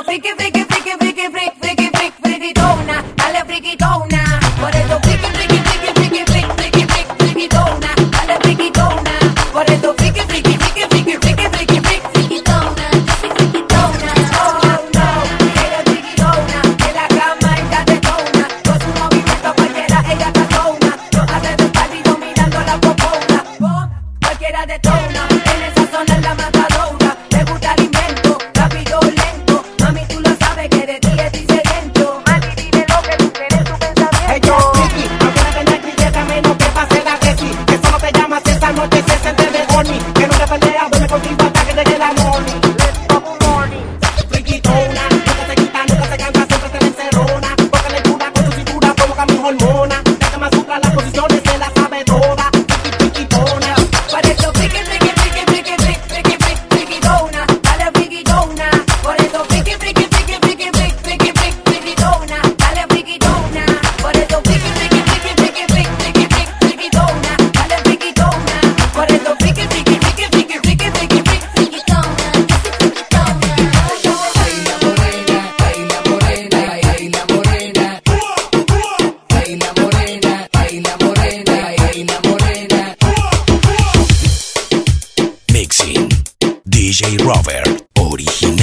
friki, friki, friki, friki, friki, friki, friki, frikitona, dale frikitona. Por eso friki, friki, friki, friki, friki, friki, friki, frikitona, dale frikitona. Por eso friki, friki, friki, friki, friki, friki, friki, frikitona, frikitona. Oh no, ella es frikitona, en la cama ella detona, con su movimiento cualquiera ella tatona, lo hace de espalda y dominando la popona. Cualquiera detona, en esa zona es la matadora, le gusta el invento, rápido o lento, mami tú lo sabes que de ti es diferente. Mami dime lo que tú quieres, tu pensamiento. Hey yo, Ricky, aunque no tengas grilleta, menos que pase la Desi, que solo te llamas esta noche se siente de horny, que no te pelea, duerme contigo hasta que llegue la morning. Let's go morning. Frikitona, nunca se quita, nunca se cansa, siempre te la encerrona, porque le ayuda con su cintura, provoca mis hormonas, la que más sutra las posiciones se la sabe toda, frikitona. Por eso friki, friki, friki, friki, friki, friki, friki, frikitona, dale frikitona. Por eso friki, friki, friki, friki, friki, friki, friki, frikitona, dale frikitona. Por eso friki, friki, friki, friki, friki, friki, friki, frikitona, dale frikitona. Por eso friki, friki, friki, friki, friki, friki, friki, frikitona, Mixing DJ Robert original.